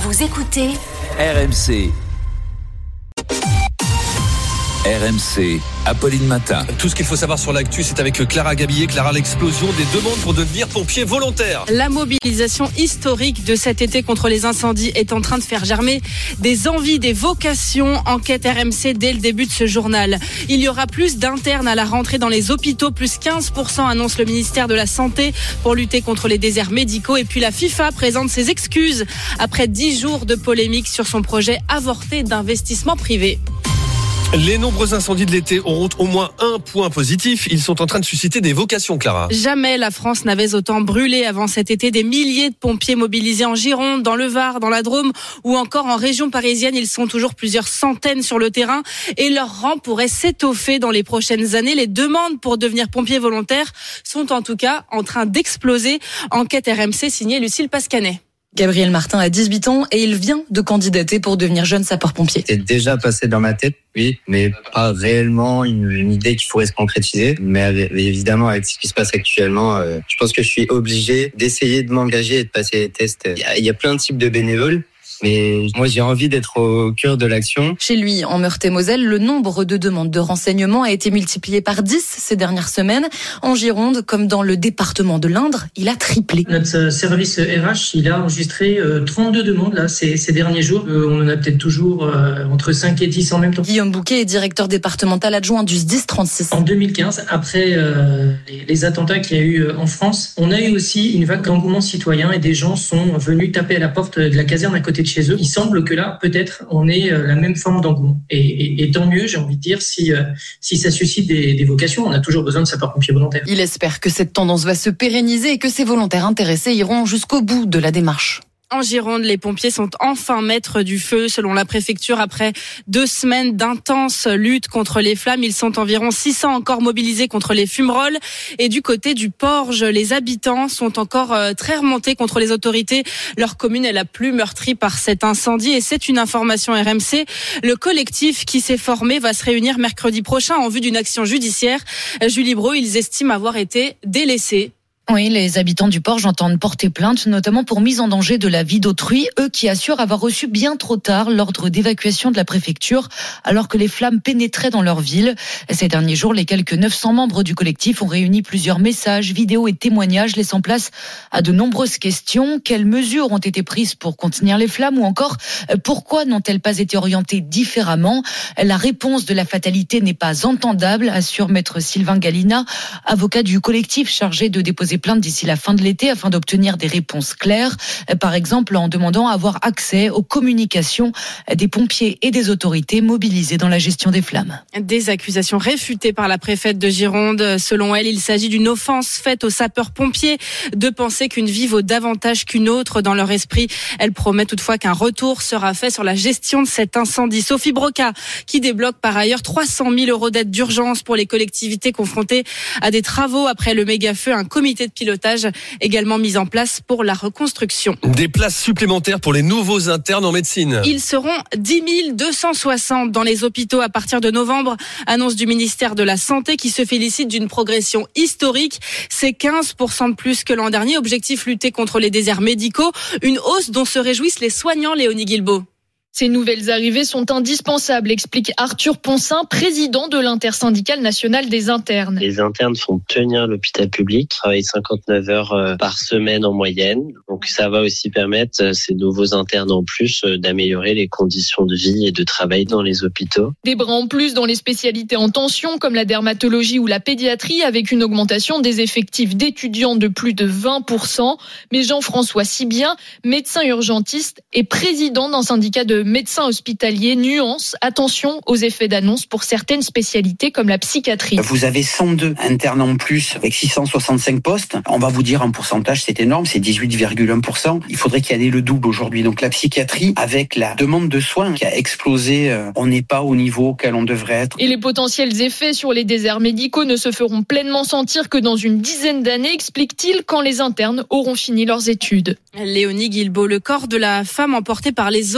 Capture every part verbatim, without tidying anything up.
Vous écoutez R M C. R M C, Apolline Matin. Tout ce qu'il faut savoir sur l'actu, c'est avec Clara Gabillet. Clara, l'explosion des demandes pour devenir pompier volontaire. La mobilisation historique de cet été contre les incendies est en train de faire germer des envies, des vocations. Enquête R M C dès le début de ce journal. Il y aura plus d'internes à la rentrée dans les hôpitaux, plus quinze pour cent annonce le ministère de la Santé pour lutter contre les déserts médicaux. Et puis la FIFA présente ses excuses après dix jours de polémique sur son projet avorté d'investissement privé. Les nombreux incendies de l'été auront au moins un point positif. Ils sont en train de susciter des vocations, Clara. Jamais la France n'avait autant brûlé avant cet été. Des milliers de pompiers mobilisés en Gironde, dans le Var, dans la Drôme ou encore en région parisienne. Ils sont toujours plusieurs centaines sur le terrain et leur rang pourrait s'étoffer dans les prochaines années. Les demandes pour devenir pompier volontaire sont en tout cas en train d'exploser. Enquête R M C signée Lucille Pascanet. Gabriel Martin a dix-huit ans et il vient de candidater pour devenir jeune sapeur-pompier. C'est déjà passé dans ma tête, oui, mais pas réellement une, une idée qui pourrait se concrétiser. Mais évidemment, avec ce qui se passe actuellement, euh, je pense que je suis obligé d'essayer de m'engager et de passer les tests. Il y a, il y a plein de types de bénévoles. Mais moi, j'ai envie d'être au cœur de l'action. Chez lui, en Meurthe-et-Moselle, le nombre de demandes de renseignements a été multiplié par dix ces dernières semaines. En Gironde, comme dans le département de l'Indre, il a triplé. Notre service R H, il a enregistré trente-deux demandes là, ces, ces derniers jours. Euh, on en a peut-être toujours euh, entre cinq et dix en même temps. Guillaume Bouquet est directeur départemental adjoint du S D I S trente-six. En deux mille quinze, après euh, les, les attentats qu'il y a eu en France, on a eu aussi une vague d'engouement citoyen et des gens sont venus taper à la porte de la caserne à côté de chez eux. Il semble que là, peut-être, on ait la même forme d'engouement. Et, et, et tant mieux, j'ai envie de dire, si, euh, si ça suscite des, des vocations. On a toujours besoin de sapeurs-pompiers volontaires. Il espère que cette tendance va se pérenniser et que ces volontaires intéressés iront jusqu'au bout de la démarche. En Gironde, les pompiers sont enfin maîtres du feu. Selon la préfecture, après deux semaines d'intense lutte contre les flammes, ils sont environ six cents encore mobilisés contre les fumerolles. Et du côté du Porge, les habitants sont encore très remontés contre les autorités. Leur commune est la plus meurtrie par cet incendie. Et c'est une information R M C. Le collectif qui s'est formé va se réunir mercredi prochain en vue d'une action judiciaire. Julie Brault, ils estiment avoir été délaissés. Oui, les habitants du Porge entendent porter plainte, notamment pour mise en danger de la vie d'autrui, eux qui assurent avoir reçu bien trop tard l'ordre d'évacuation de la préfecture, alors que les flammes pénétraient dans leur ville. Ces derniers jours, les quelques neuf cents membres du collectif ont réuni plusieurs messages, vidéos et témoignages, laissant place à de nombreuses questions. Quelles mesures ont été prises pour contenir les flammes, ou encore pourquoi n'ont-elles pas été orientées différemment? La réponse de la fatalité n'est pas entendable, assure maître Sylvain Galina, avocat du collectif chargé de déposer plainte d'ici la fin de l'été afin d'obtenir des réponses claires, par exemple en demandant à avoir accès aux communications des pompiers et des autorités mobilisés dans la gestion des flammes. Des accusations réfutées par la préfète de Gironde. Selon elle, il s'agit d'une offense faite aux sapeurs-pompiers de penser qu'une vie vaut davantage qu'une autre dans leur esprit. Elle promet toutefois qu'un retour sera fait sur la gestion de cet incendie. Sophie Broca, qui débloque par ailleurs trois cent mille euros d'aide d'urgence pour les collectivités confrontées à des travaux après le méga-feu. Un comité de pilotage également mis en place pour la reconstruction. Des places supplémentaires pour les nouveaux internes en médecine. Ils seront dix mille deux cent soixante dans les hôpitaux à partir de novembre. Annonce du ministère de la Santé qui se félicite d'une progression historique. C'est quinze pour cent de plus que l'an dernier. Objectif, lutter contre les déserts médicaux. Une hausse dont se réjouissent les soignants, Léonie Guilbault. Ces nouvelles arrivées sont indispensables, explique Arthur Poncin, président de l'intersyndicale nationale des internes. Les internes font tenir l'hôpital public, travaillent cinquante-neuf heures par semaine en moyenne. Donc ça va aussi permettre, ces nouveaux internes en plus, d'améliorer les conditions de vie et de travail dans les hôpitaux. Des bras en plus dans les spécialités en tension, comme la dermatologie ou la pédiatrie, avec une augmentation des effectifs d'étudiants de plus de vingt pour cent. Mais Jean-François Sibien, médecin urgentiste et président d'un syndicat de médecins hospitaliers, nuance, attention aux effets d'annonce pour certaines spécialités comme la psychiatrie. Vous avez cent deux internes en plus avec six cent soixante-cinq postes. On va vous dire en pourcentage, c'est énorme, c'est dix-huit virgule un pour cent. Il faudrait qu'il y en ait le double aujourd'hui. Donc la psychiatrie, avec la demande de soins qui a explosé, on n'est pas au niveau auquel on devrait être. Et les potentiels effets sur les déserts médicaux ne se feront pleinement sentir que dans une dizaine d'années, explique-t-il, quand les internes auront fini leurs études. Léonie Guilbault, le corps de la femme emportée par les eaux en Haute-Seine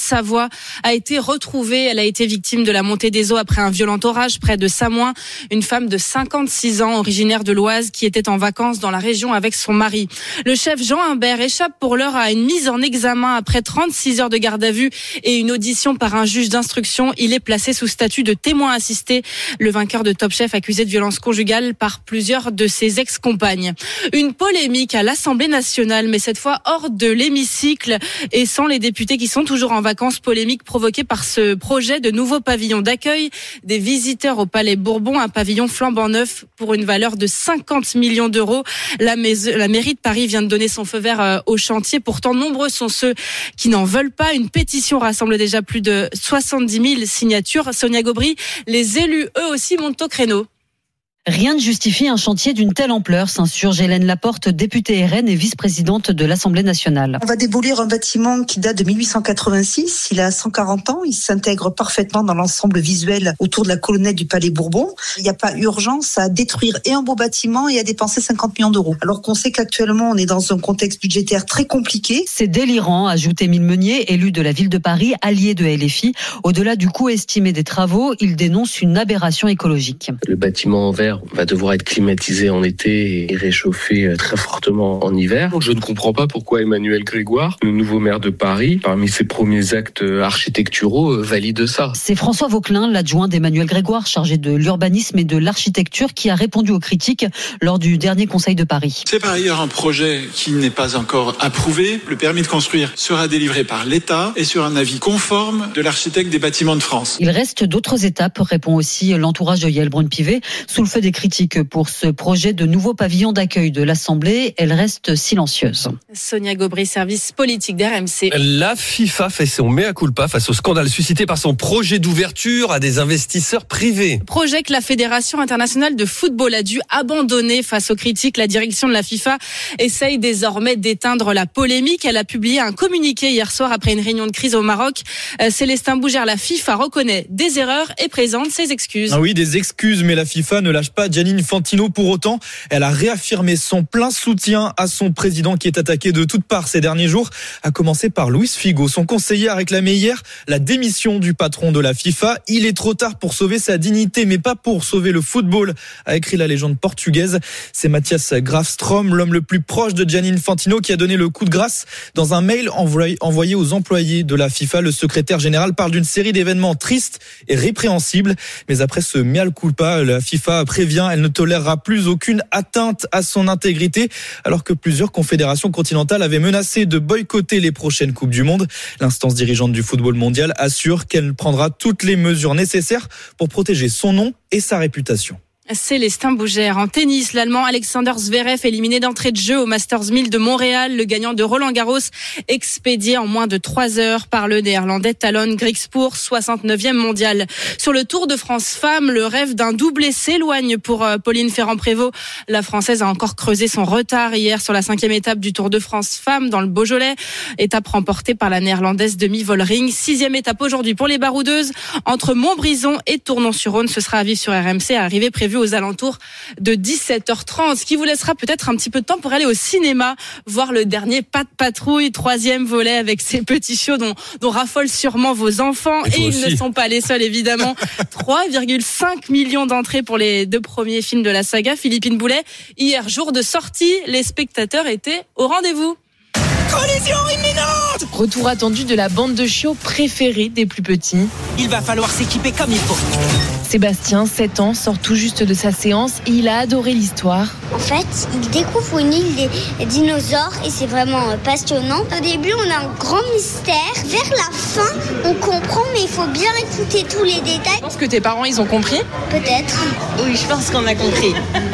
Haute-Savoie a été retrouvée. Elle a été victime de la montée des eaux après un violent orage près de Samoin. Une femme de cinquante-six ans, originaire de l'Oise, qui était en vacances dans la région avec son mari. Le chef Jean Humbert échappe pour l'heure à une mise en examen après trente-six heures de garde à vue et une audition par un juge d'instruction. Il est placé sous statut de témoin assisté. Le vainqueur de Top Chef accusé de violence conjugale par plusieurs de ses ex-compagnes. Une polémique à l'Assemblée nationale, mais cette fois hors de l'hémicycle et sans les députés qui sont toujours en vacances. Polémique provoquée par ce projet de nouveau pavillon d'accueil des visiteurs au Palais Bourbon, un pavillon flambant neuf pour une valeur de cinquante millions d'euros. La, mais- la mairie de Paris vient de donner son feu vert au chantier. Pourtant, nombreux sont ceux qui n'en veulent pas. Une pétition rassemble déjà plus de soixante-dix mille signatures. Sonia Gobry, les élus, eux aussi, montent au créneau. Rien ne justifie un chantier d'une telle ampleur, s'insurge Hélène Laporte, députée R N et vice-présidente de l'Assemblée nationale. On va démolir un bâtiment qui date de mille huit cent quatre-vingt-six. Il a cent quarante ans. Il s'intègre parfaitement dans l'ensemble visuel autour de la colonnette du Palais Bourbon. Il n'y a pas urgence à détruire et un beau bâtiment et à dépenser cinquante millions d'euros. Alors qu'on sait qu'actuellement, on est dans un contexte budgétaire très compliqué. C'est délirant, ajoute Émile Meunier, élu de la ville de Paris, allié de L F I. Au-delà du coût estimé des travaux, il dénonce une aberration écologique. Le bâtiment en verre va devoir être climatisé en été et réchauffé très fortement en hiver. Je ne comprends pas pourquoi Emmanuel Grégoire, le nouveau maire de Paris, parmi ses premiers actes architecturaux, valide ça. C'est François Vauquelin, l'adjoint d'Emmanuel Grégoire, chargé de l'urbanisme et de l'architecture, qui a répondu aux critiques lors du dernier Conseil de Paris. C'est par ailleurs un projet qui n'est pas encore approuvé. Le permis de construire sera délivré par l'État et sur un avis conforme de l'architecte des bâtiments de France. Il reste d'autres étapes, répond aussi l'entourage de Yael Braun-Pivet, sous le feu des critiques pour ce projet de nouveau pavillon d'accueil de l'Assemblée. Elle reste silencieuse. Sonia Gobry, service politique d'R M C. La FIFA fait son mea culpa face au scandale suscité par son projet d'ouverture à des investisseurs privés. Projet que la Fédération internationale de football a dû abandonner face aux critiques. La direction de la FIFA essaye désormais d'éteindre la polémique. Elle a publié un communiqué hier soir après une réunion de crise au Maroc. Célestin Bougère, la FIFA reconnaît des erreurs et présente ses excuses. Ah oui, des excuses, mais la FIFA ne lâche pas Gianni Infantino. Pour autant, elle a réaffirmé son plein soutien à son président qui est attaqué de toutes parts ces derniers jours, à commencer par Luis Figo. Son conseiller a réclamé hier la démission du patron de la FIFA. Il est trop tard pour sauver sa dignité, mais pas pour sauver le football, a écrit la légende portugaise. C'est Mathias Grafström, l'homme le plus proche de Gianni Infantino, qui a donné le coup de grâce dans un mail envoyé aux employés de la FIFA. Le secrétaire général parle d'une série d'événements tristes et répréhensibles. Mais après ce mea culpa, la FIFA prévient, elle ne tolérera plus aucune atteinte à son intégrité, alors que plusieurs confédérations continentales avaient menacé de boycotter les prochaines Coupes du Monde. L'instance dirigeante du football mondial assure qu'elle prendra toutes les mesures nécessaires pour protéger son nom et sa réputation. Célestin Bougère. En tennis, l'Allemand Alexander Zverev éliminé d'entrée de jeu au Masters mille de Montréal. Le gagnant de Roland-Garros expédié en moins de trois heures par le Néerlandais Talon Griekspoor, soixante-neuvième mondial. Sur le Tour de France Femmes, le rêve d'un doublé s'éloigne pour Pauline Ferrand-Prévot. La Française a encore creusé son retard hier sur la cinquième étape du Tour de France Femmes dans le Beaujolais. Étape remportée par la Néerlandaise Demi Vollering. Sixième étape aujourd'hui pour les baroudeuses. Entre Montbrison et Tournon-sur-Rhône, ce sera à vivre sur R M C. Arrivée prévue aux alentours de dix-sept heures trente, ce qui vous laissera peut-être un petit peu de temps pour aller au cinéma, voir le dernier Pas de patrouille, troisième volet avec ces petits shows dont, dont raffolent sûrement vos enfants. Et, et ils aussi. Ne sont pas les seuls, évidemment. trois virgule cinq millions d'entrées pour les deux premiers films de la saga. Philippine Boulet, hier, jour de sortie, les spectateurs étaient au rendez-vous. Collision imminente! Retour attendu de la bande de chiots préférée des plus petits. Il va falloir s'équiper comme il faut. Sébastien, sept ans, sort tout juste de sa séance et il a adoré l'histoire. En fait, il découvre une île des dinosaures et c'est vraiment passionnant. Au début, on a un grand mystère. Vers la fin, on comprend, mais il faut bien écouter tous les détails. Je pense que tes parents, ils ont compris? Peut-être. Oui, je pense qu'on a compris.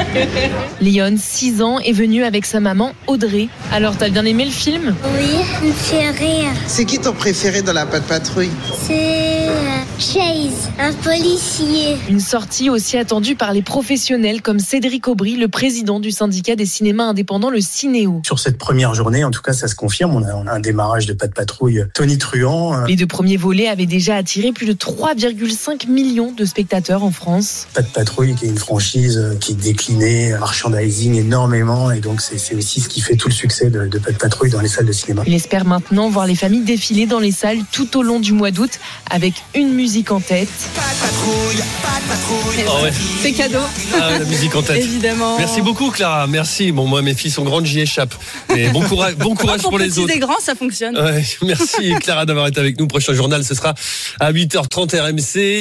Lyon, six ans, est venu avec sa maman Audrey. Alors, t'as bien aimé le film? Oui, il me fait rire. C'est qui ton préféré dans la Pas de patrouille? C'est euh, Chase, un policier. fatiguée. Une sortie aussi attendue par les professionnels comme Cédric Aubry, le président du syndicat des cinémas indépendants, le Cinéo. Sur cette première journée, en tout cas, ça se confirme. On a, on a un démarrage de Pas de patrouille tonitruant. Les deux premiers volets avaient déjà attiré plus de trois virgule cinq millions de spectateurs en France. Pas de patrouille, qui est une franchise qui est déclinée, merchandising énormément, et donc c'est, c'est aussi ce qui fait tout le succès de, de Pas de patrouille dans les salles de cinéma. Il espère maintenant voir les familles défiler dans les salles tout au long du mois d'août avec une musique en tête. Pas de patrouille, pas de patrouille. Oh ouais. C'est cadeau. Ah ouais, la musique en tête. Évidemment. Merci beaucoup Clara, merci. Bon, moi mes filles sont grandes, j'y échappe. Mais bon courage, bon courage pour, pour les petits autres. et grands, ça fonctionne. Ouais, merci Clara d'avoir été avec nous. Prochain journal, ce sera à huit heures trente R M C.